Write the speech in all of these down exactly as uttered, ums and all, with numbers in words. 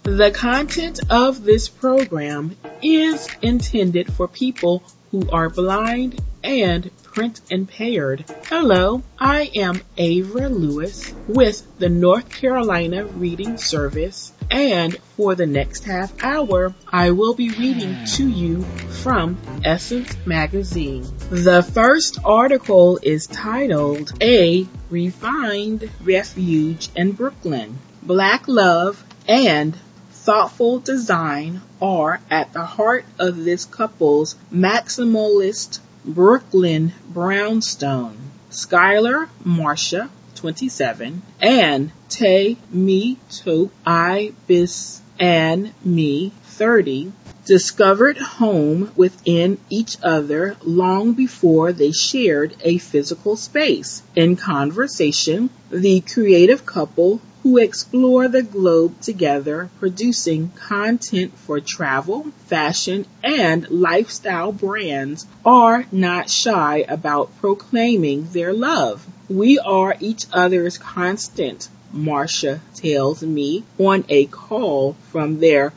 The content of this program is intended for people who are blind and print impaired. Hello, I am Avra Lewis with the North Carolina Reading Service, and for the next half hour, I will be reading to you from Essence Magazine. The first article is titled, A Refined Refuge in Brooklyn. Black love and thoughtful design are at the heart of this couple's maximalist Brooklyn brownstone. Skylar Marsha, twenty-seven, and Tay Me Tope Ibis and Me, thirty, discovered home within each other long before they shared a physical space. In conversation, the creative couple who explore the globe together, producing content for travel, fashion, and lifestyle brands, are not shy about proclaiming their love. We are each other's constant, Marsha tells me on a call from their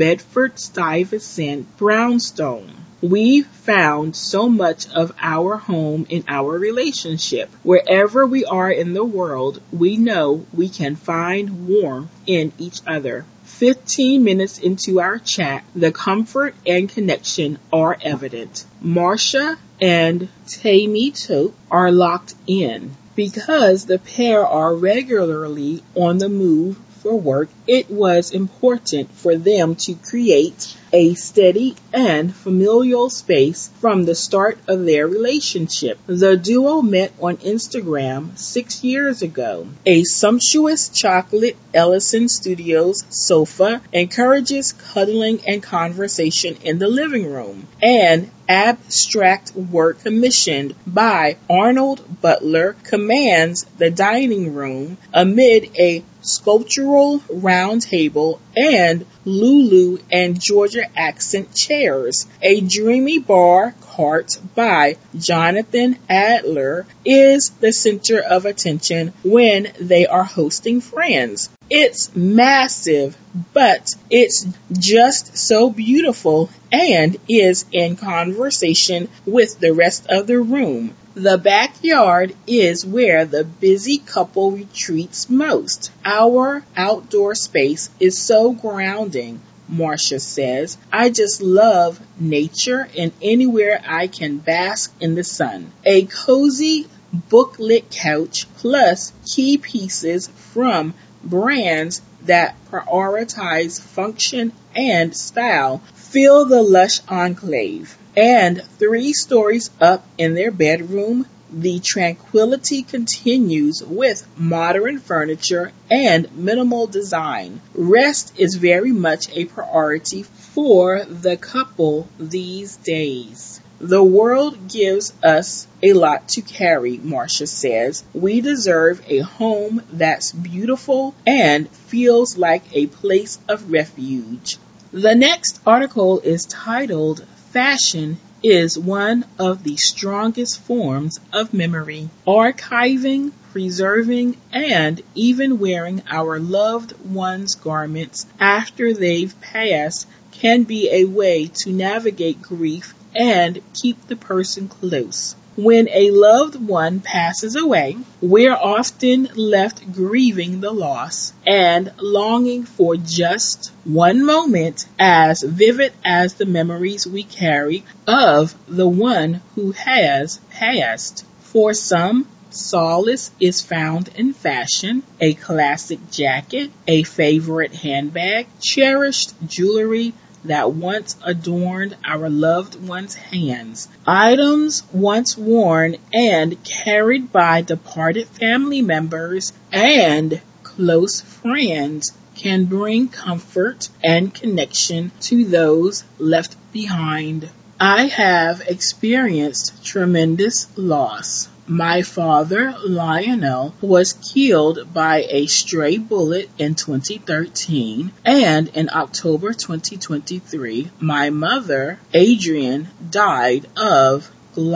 Bedford-Stuyvesant brownstone. We found so much of our home in our relationship. Wherever we are in the world, we know we can find warmth in each other. Fifteen minutes into our chat, the comfort and connection are evident. Marsha and Tay Me Tope are locked in. Because the pair are regularly on the move for work, it was important for them to create a steady and familial space from the start of their relationship. The duo met on Instagram six years ago. A sumptuous chocolate Ellison Studios sofa encourages cuddling and conversation in the living room. And abstract work commissioned by Arnold Butler commands the dining room amid a sculptural round table and Lulu and Georgia accent chairs. A dreamy bar cart by Jonathan Adler is the center of attention when they are hosting friends. It's massive, but it's just so beautiful and is in conversation with the rest of the room. The backyard is where the busy couple retreats most. Our outdoor space is so grounding, Marsha says. I just love nature and anywhere I can bask in the sun. A cozy booklit couch plus key pieces from brands that prioritize function and style fill the lush enclave. And three stories up in their bedroom, the tranquility continues with modern furniture and minimal design. Rest is very much a priority for the couple these days. The world gives us a lot to carry, Marsha says. We deserve a home that's beautiful and feels like a place of refuge. The next article is titled, Fashion is one of the strongest forms of memory. Archiving, preserving, and even wearing our loved ones' garments after they've passed can be a way to navigate grief and keep the person close. When a loved one passes away, we're often left grieving the loss and longing for just one moment as vivid as the memories we carry of the one who has passed. For some, solace is found in fashion, a classic jacket, a favorite handbag, cherished jewelry that once adorned our loved one's hands. Items once worn and carried by departed family members and close friends can bring comfort and connection to those left behind. I have experienced tremendous loss. My father, Lionel, was killed by a stray bullet in twenty thirteen, and in October twenty twenty-three, my mother, Adrienne, died of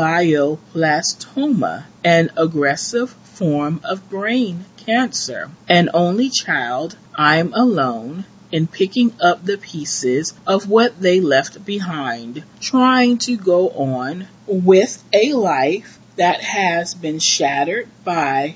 glioblastoma, an aggressive form of brain cancer. An only child, I'm alone, in picking up the pieces of what they left behind, trying to go on with a life that has been shattered by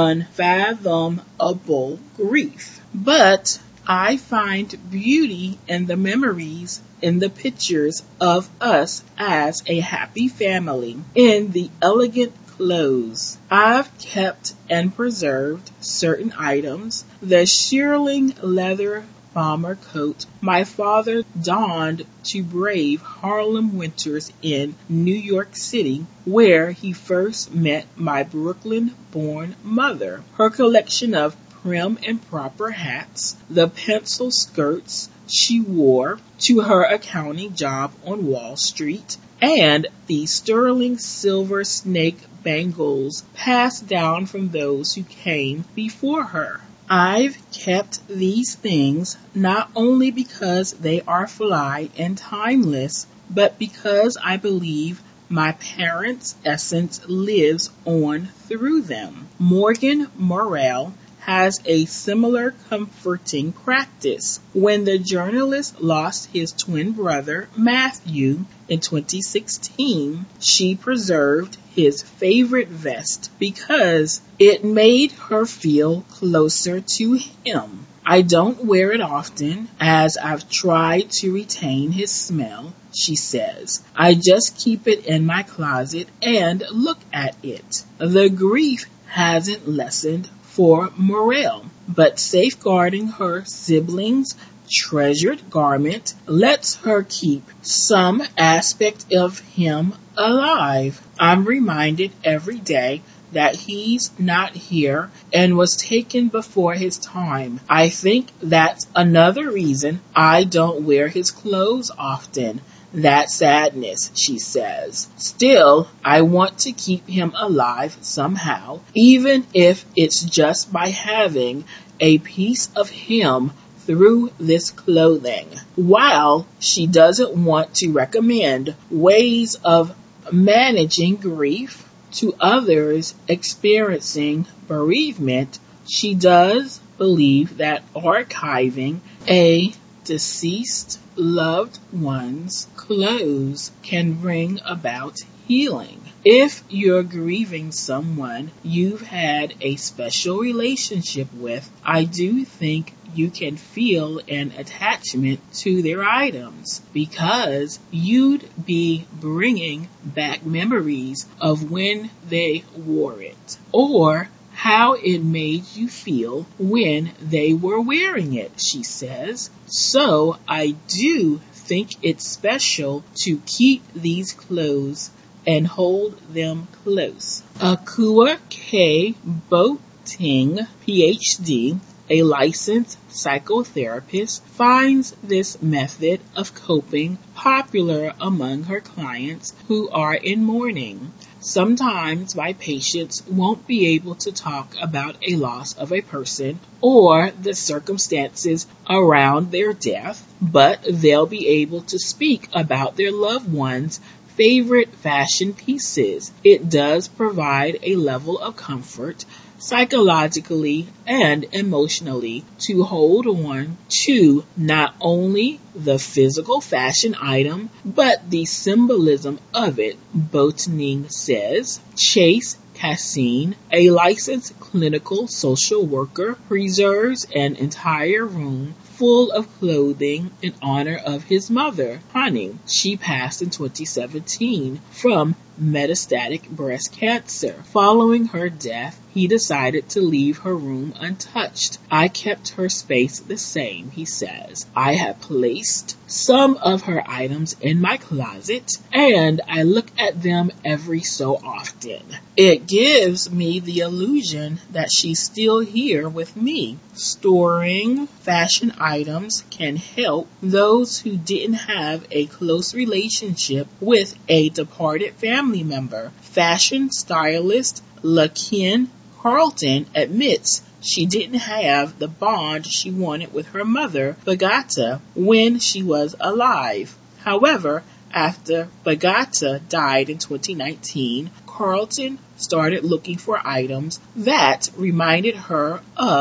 unfathomable grief. But I find beauty in the memories, in the pictures of us as a happy family, in the elegant clothes. I've kept and preserved certain items. The shearling leather bomber coat my father donned to brave Harlem winters in New York City, where he first met my Brooklyn-born mother. Her collection of prim and proper hats, the pencil skirts she wore to her accounting job on Wall Street, and the sterling silver snake bangles passed down from those who came before her. I've kept these things not only because they are fly and timeless, but because I believe my parents' essence lives on through them. Morgan Morrell has a similar comforting practice. When the journalist lost his twin brother, Matthew, in twenty sixteen, she preserved his favorite vest because it made her feel closer to him. I don't wear it often, as I've tried to retain his smell, she says. I just keep it in my closet and look at it. The grief hasn't lessened for Morrell, but safeguarding her siblings' treasured garment lets her keep some aspect of him alive. I'm reminded every day that he's not here and was taken before his time. I think that's another reason I don't wear his clothes often. That sadness, she says. Still, I want to keep him alive somehow, even if it's just by having a piece of him through this clothing. While she doesn't want to recommend ways of managing grief to others experiencing bereavement, she does believe that archiving a deceased loved one's clothes can bring about healing. If you're grieving someone you've had a special relationship with, I do think you can feel an attachment to their items because you'd be bringing back memories of when they wore it or how it made you feel when they were wearing it, she says. So I do think it's special to keep these clothes and hold them close. Akua K. Boating, P H D, a licensed psychotherapist, finds this method of coping popular among her clients who are in mourning. Sometimes my patients won't be able to talk about a loss of a person or the circumstances around their death, but they'll be able to speak about their loved one's favorite fashion pieces. It does provide a level of comfort psychologically and emotionally to hold on to not only the physical fashion item, but the symbolism of it, Boatning says. Chase Cassine, a licensed clinical social worker, preserves an entire room full of clothing in honor of his mother, Honey. She passed in twenty seventeen from metastatic breast cancer. Following her death, he decided to leave her room untouched. I kept her space the same, he says. I have placed some of her items in my closet, and I look at them every so often. It gives me the illusion that she's still here with me. Storing fashion items can help those who didn't have a close relationship with a departed family member. Fashion stylist LaKen Carlton admits she didn't have the bond she wanted with her mother, Bagata, when she was alive. However, after Bagata died in twenty nineteen, Carlton started looking for items that reminded her of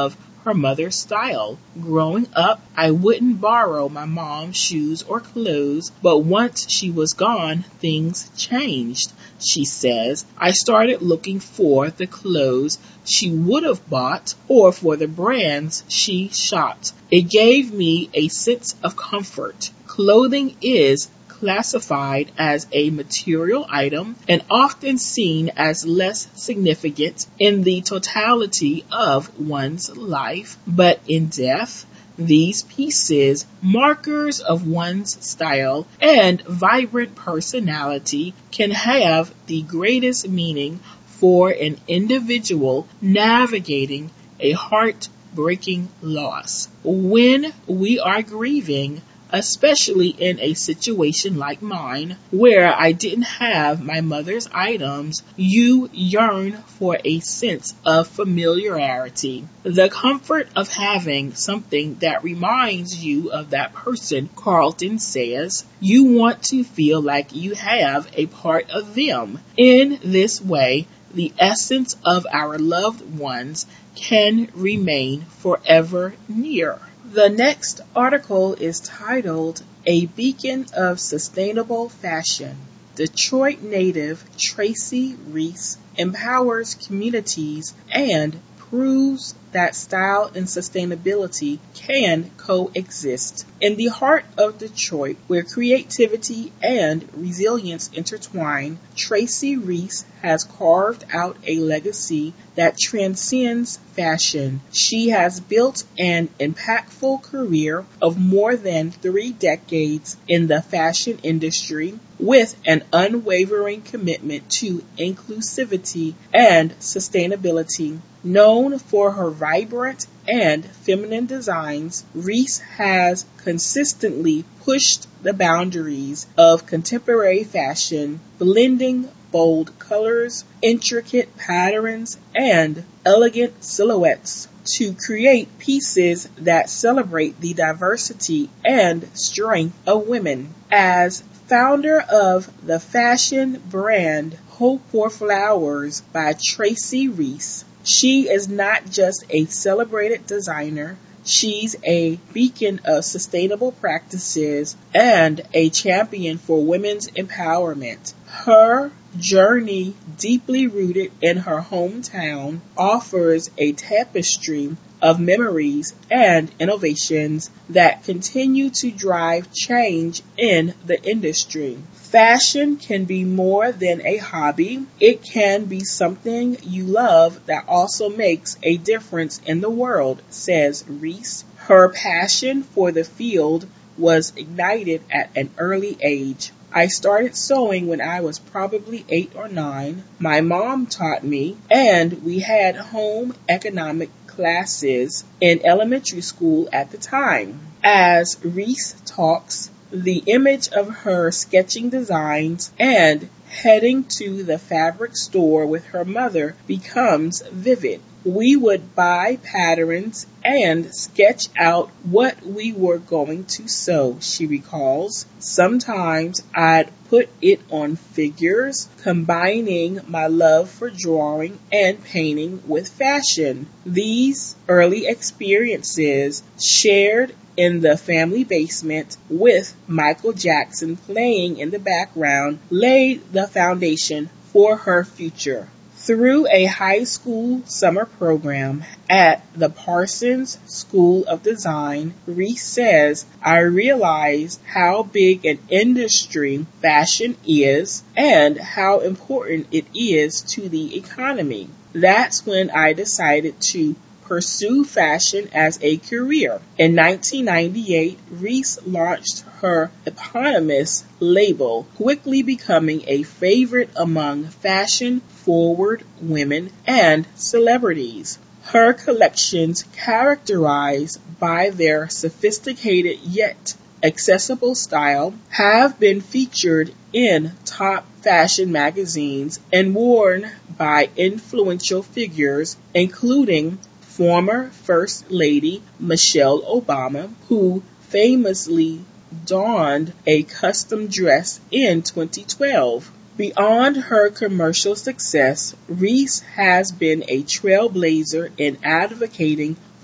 her mother's style. Growing up, I wouldn't borrow my mom's shoes or clothes, but once she was gone, things changed. She says, I started looking for the clothes she would have bought or for the brands she shopped. It gave me a sense of comfort. Clothing is classified as a material item and often seen as less significant in the totality of one's life, but in death, these pieces, markers of one's style and vibrant personality, can have the greatest meaning for an individual navigating a heartbreaking loss. When we are grieving, especially in a situation like mine, where I didn't have my mother's items, you yearn for a sense of familiarity. The comfort of having something that reminds you of that person, Carlton says. You want to feel like you have a part of them. In this way, the essence of our loved ones can remain forever near. The next article is titled, A Beacon of Sustainable Fashion. Detroit native Tracy Reese empowers communities and proves that style and sustainability can coexist. In the heart of Detroit, where creativity and resilience intertwine, Tracy Reese has carved out a legacy that transcends fashion. She has built an impactful career of more than three decades in the fashion industry with an unwavering commitment to inclusivity and sustainability. Known for her vibrant and feminine designs, Reese has consistently pushed the boundaries of contemporary fashion, blending bold colors, intricate patterns, and elegant silhouettes to create pieces that celebrate the diversity and strength of women. As founder of the fashion brand Hope for Flowers by Tracy Reese, she is not just a celebrated designer, she's a beacon of sustainable practices and a champion for women's empowerment. Her journey, deeply rooted in her hometown, offers a tapestry of memories and innovations that continue to drive change in the industry. Fashion can be more than a hobby. It can be something you love that also makes a difference in the world, says Reese. Her passion for the field was ignited at an early age. I started sewing when I was probably eight or nine. My mom taught me, and we had home economic classes in elementary school at the time. As Reese talks, the image of her sketching designs and heading to the fabric store with her mother becomes vivid. We would buy patterns and sketch out what we were going to sew, she recalls. Sometimes I'd put it on figures, combining my love for drawing and painting with fashion. These early experiences, shared in the family basement with Michael Jackson playing in the background, laid the foundation for her future. Through a high school summer program at the Parsons School of Design, Reese says, I realized how big an industry fashion is and how important it is to the economy. That's when I decided to pursue fashion as a career. In nineteen ninety-eight, Reese launched her eponymous label, quickly becoming a favorite among fashion-forward women and celebrities. Her collections, characterized by their sophisticated yet accessible style, have been featured in top fashion magazines and worn by influential figures, including former First Lady Michelle Obama, who famously donned a custom dress in twenty twelve. Beyond her commercial success, Reese has been a trailblazer in advocating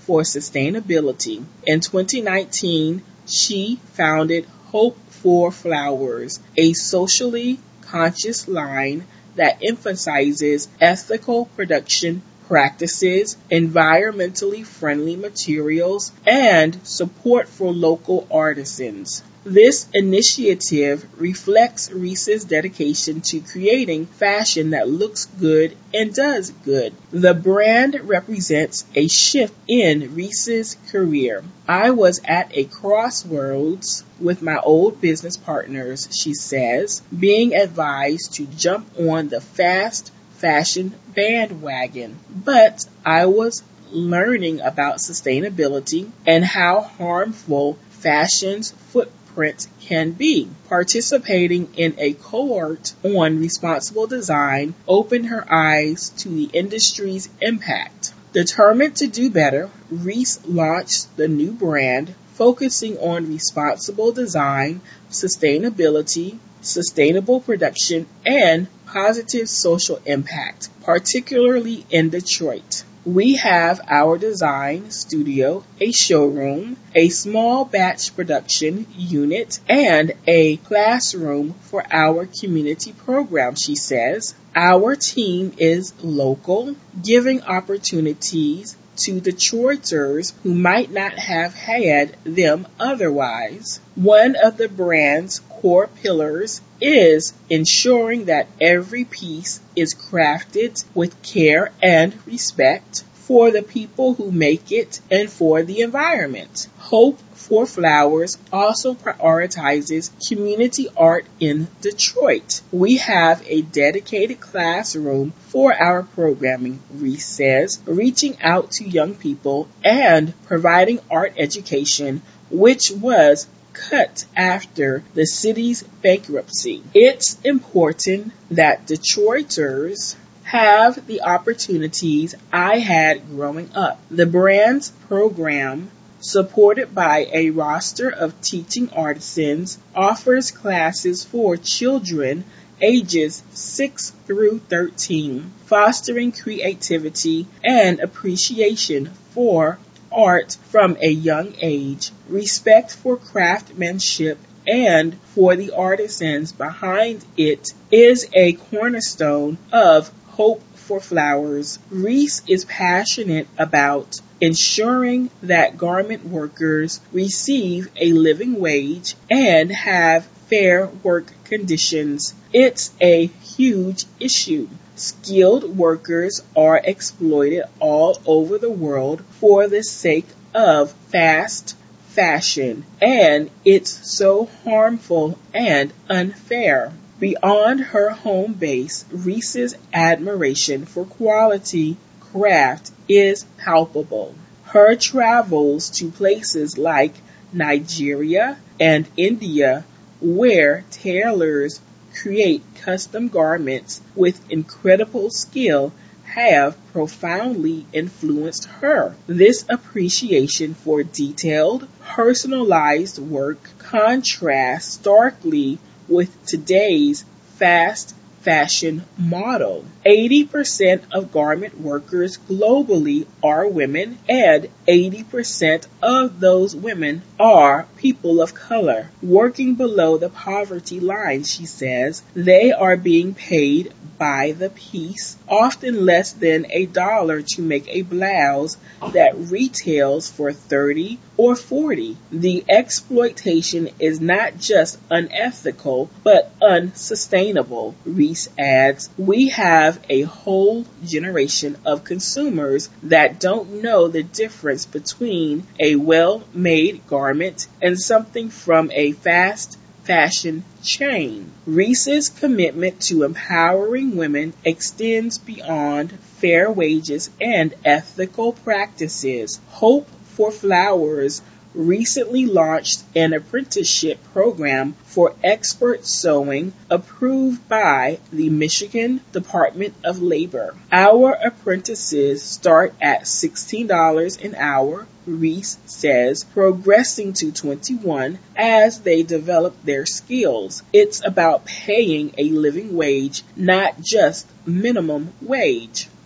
for sustainability. In twenty nineteen, she founded Hope for Flowers, a socially conscious line that emphasizes ethical production practices, environmentally friendly materials, and support for local artisans. This initiative reflects Reese's dedication to creating fashion that looks good and does good. The brand represents a shift in Reese's career. I was at a crossroads with my old business partners, she says, being advised to jump on the fast fashion bandwagon. But I was learning about sustainability and how harmful fashion's footprint can be. Participating in a cohort on responsible design opened her eyes to the industry's impact. Determined to do better, Reese launched the new brand, focusing on responsible design, sustainability, sustainable production, and positive social impact, particularly in Detroit. We have our design studio, a showroom, a small batch production unit, and a classroom for our community program, she says. Our team is local, giving opportunities to Detroiters who might not have had them otherwise. One of the brand's core pillars is ensuring that every piece is crafted with care and respect for the people who make it and for the environment. Hope for Flowers also prioritizes community art in Detroit. We have a dedicated classroom for our programming, Reese says, reaching out to young people and providing art education, which was cut after the city's bankruptcy. It's important that Detroiters have the opportunities I had growing up. The brand's program, supported by a roster of teaching artisans, offers classes for children ages six through thirteen, fostering creativity and appreciation for art from a young age, respect for craftsmanship, and for the artisans behind it is a cornerstone of Hope for Flowers. Reese is passionate about ensuring that garment workers receive a living wage and have fair work conditions. It's a huge issue. Skilled workers are exploited all over the world for the sake of fast fashion, and it's so harmful and unfair. Beyond her home base, Reese's admiration for quality craft is palpable. Her travels to places like Nigeria and India, where tailors create custom garments with incredible skill, have profoundly influenced her. This appreciation for detailed, personalized work contrasts starkly with today's fast fashion model. eighty percent of garment workers globally are women, and eighty percent of those women are people of color, working below the poverty line, she says. They are being paid by the piece, often less than a dollar to make a blouse that retails for thirty or forty. The exploitation is not just unethical, but unsustainable, Reese adds. We have a whole generation of consumers that don't know the difference between a well-made garment and something from a fast fashion chain. Reese's commitment to empowering women extends beyond fair wages and ethical practices. Hope for Flowers recently launched an apprenticeship program for expert sewing approved by the Michigan Department of Labor. Our apprentices start at sixteen dollars an hour, Reese says, progressing to twenty-one dollars as they develop their skills. It's about paying a living wage, not just minimum wage.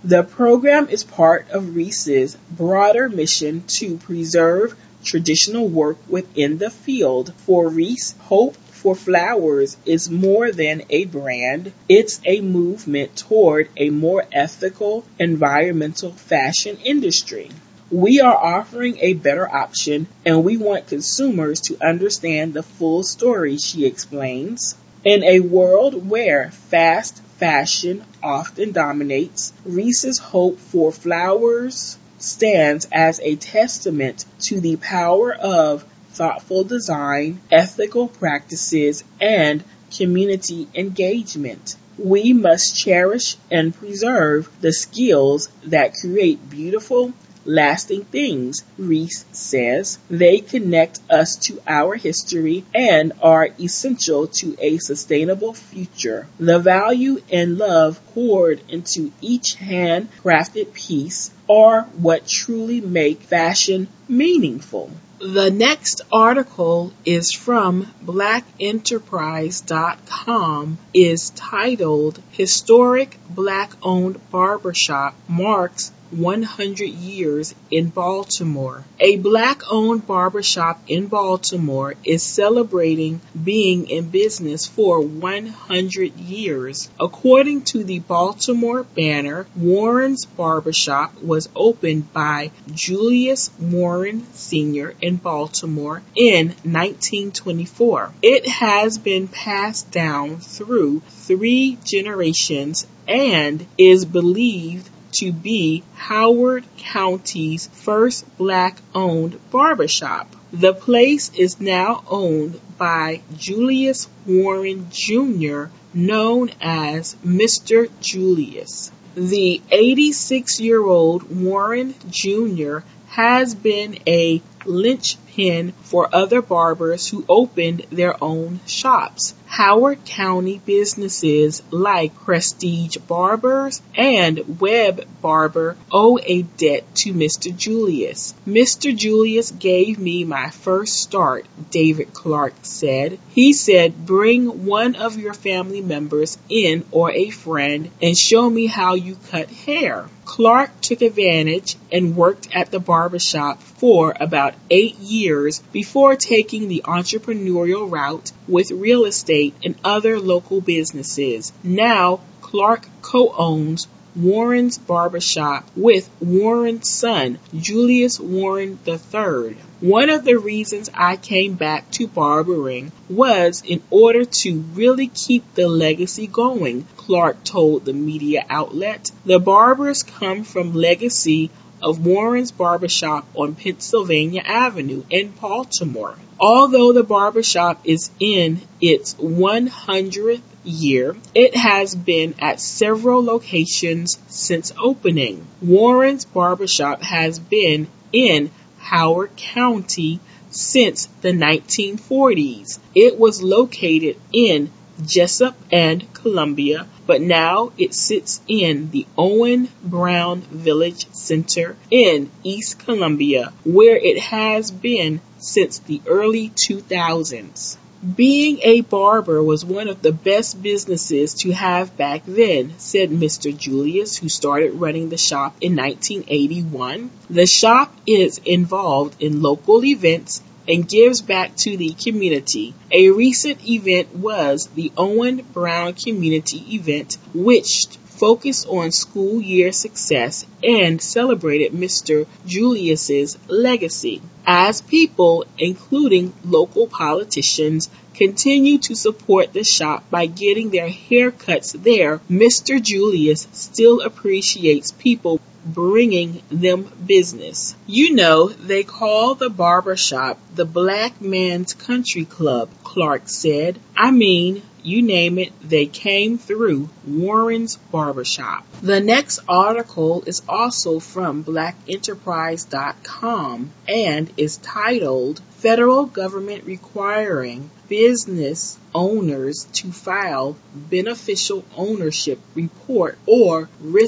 The program is part of Reese's broader mission to preserve traditional work within the field. For Reese, Hope for Flowers is more than a brand. It's a movement toward a more ethical, environmental fashion industry. We are offering a better option, and we want consumers to understand the full story, she explains. In a world where fast fashion often dominates, Reese's Hope for Flowers stands as a testament to the power of thoughtful design, ethical practices, and community engagement. We must cherish and preserve the skills that create beautiful, lasting things, Reese says. They connect us to our history and are essential to a sustainable future. The value and love poured into each hand-crafted piece are what truly make fashion meaningful. The next article is from black enterprise dot com, is titled Historic Black-Owned Barbershop Marks one hundred years in Baltimore. A black-owned barbershop in Baltimore is celebrating being in business for one hundred years. According to the Baltimore Banner, Warren's Barbershop was opened by Julius Warren Senior in Baltimore in nineteen twenty-four. It has been passed down through three generations and is believed to be Howard County's first black-owned barbershop. The place is now owned by Julius Warren Junior, known as Mister Julius. The eighty-six-year-old Warren Junior has been a linchpin for other barbers who opened their own shops. Howard County businesses like Prestige Barbers and Webb Barber owe a debt to Mister Julius. Mister Julius gave me my first start, David Clark said. He said, bring one of your family members in or a friend and show me how you cut hair. Clark took advantage and worked at the barbershop for about eight years before taking the entrepreneurial route with real estate and other local businesses. Now, Clark co-owns Warren's Barbershop with Warren's son, Julius Warren the third. One of the reasons I came back to barbering was in order to really keep the legacy going, Clark told the media outlet. The barbers come from legacy of Warren's Barbershop on Pennsylvania Avenue in Baltimore. Although the barbershop is in its one hundredth year, it has been at several locations since opening. Warren's Barbershop has been in Howard County since the nineteen forties. It was located in Jessup and Columbia, but now it sits in the Owen Brown Village Center in East Columbia, where it has been since the early two thousands. Being a barber was one of the best businesses to have back then, said Mister Julius, who started running the shop in nineteen eighty-one. The shop is involved in local events and gives back to the community. A recent event was the Owen Brown Community Event, which focused on school year success and celebrated Mister Julius's legacy. As people, including local politicians, continue to support the shop by getting their haircuts there, Mister Julius still appreciates people bringing them business. You know, they call the barbershop the Black Man's Country Club, Clark said. I mean, you name it, they came through Warren's Barbershop. The next article is also from black enterprise dot com and is titled Federal Government Requiring Business Owners to File Beneficial Ownership Report or Risk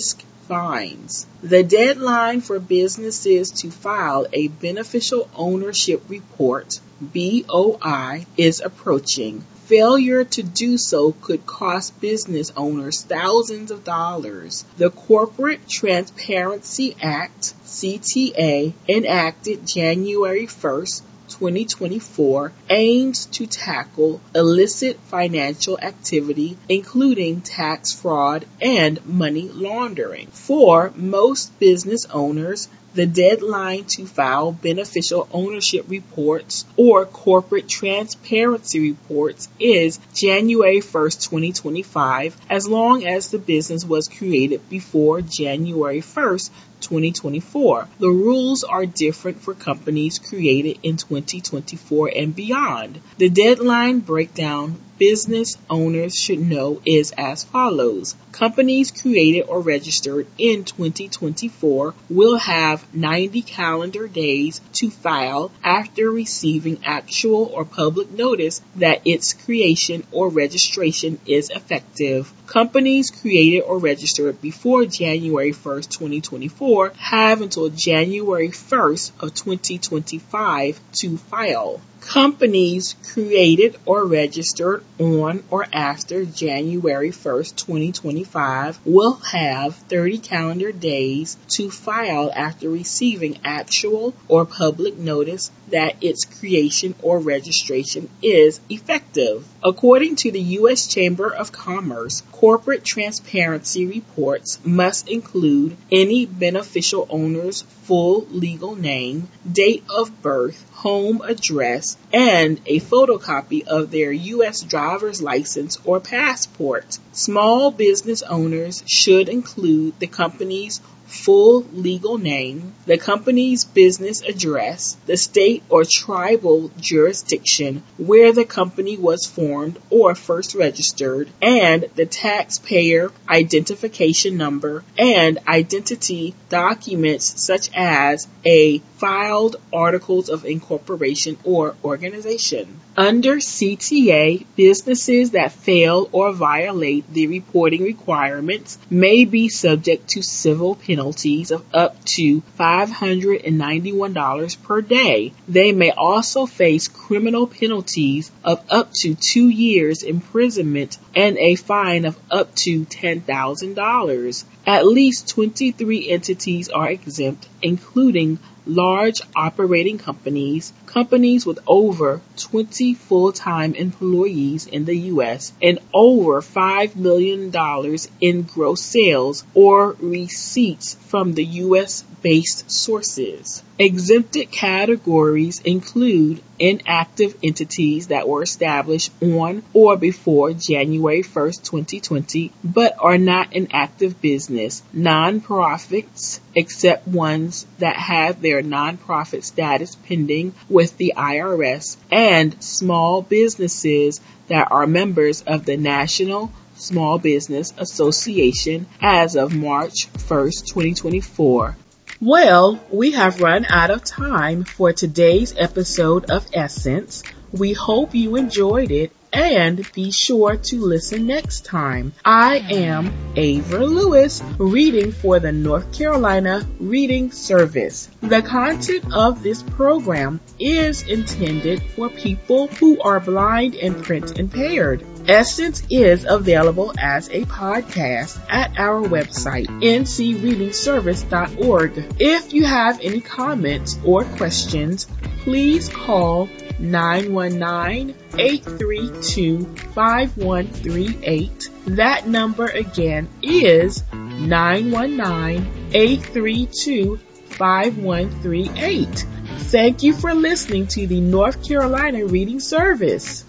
fines. The deadline for businesses to file a beneficial ownership report, B O I, is approaching. Failure to do so could cost business owners thousands of dollars. The Corporate Transparency Act, C T A, enacted January first, twenty twenty-four, aims to tackle illicit financial activity, including tax fraud and money laundering. For most business owners, the deadline to file beneficial ownership reports or corporate transparency reports is January first, twenty twenty-five, as long as the business was created before January first, twenty twenty-four. The rules are different for companies created in twenty twenty-four and beyond. The deadline breakdown business owners should know is as follows. Companies created or registered in twenty twenty-four will have ninety calendar days to file after receiving actual or public notice that its creation or registration is effective. Companies created or registered before January first, twenty twenty-four have until January first of twenty twenty-five to file. Companies created or registered on or after January first, twenty twenty-five will have thirty calendar days to file after receiving actual or public notice that its creation or registration is effective. According to the U S Chamber of Commerce, corporate transparency reports must include any beneficial owner's full legal name, date of birth, home address, and a photocopy of their U S driver's license or passport. Small business owners should include the company's full legal name, the company's business address, the state or tribal jurisdiction where the company was formed or first registered, and the taxpayer identification number and identity documents such as a filed articles of incorporation or organization. Under C T A, businesses that fail or violate the reporting requirements may be subject to civil penalties of up to five hundred ninety-one dollars per day. They may also face criminal penalties of up to two years imprisonment and a fine of up to ten thousand dollars. At least twenty-three entities are exempt, including large operating companies, companies with over twenty full-time employees in the U S, and over five million dollars in gross sales or receipts from the U S-based sources. Exempted categories include inactive entities that were established on or before January first, twenty twenty, but are not an active business, non-profits, except ones that have their non-profit status pending with the I R S, and small businesses that are members of the National Small Business Association as of March first, twenty twenty-four. Well, we have run out of time for today's episode of Essence. We hope you enjoyed it, and be sure to listen next time. I am Ava Lewis, reading for the North Carolina Reading Service. The content of this program is intended for people who are blind and print impaired. Essence is available as a podcast at our website, n c reading service dot org. If you have any comments or questions, please call nine one nine, eight three two, five one three eight. That number again is nine one nine, eight three two, five one three eight. Thank you for listening to the North Carolina Reading Service.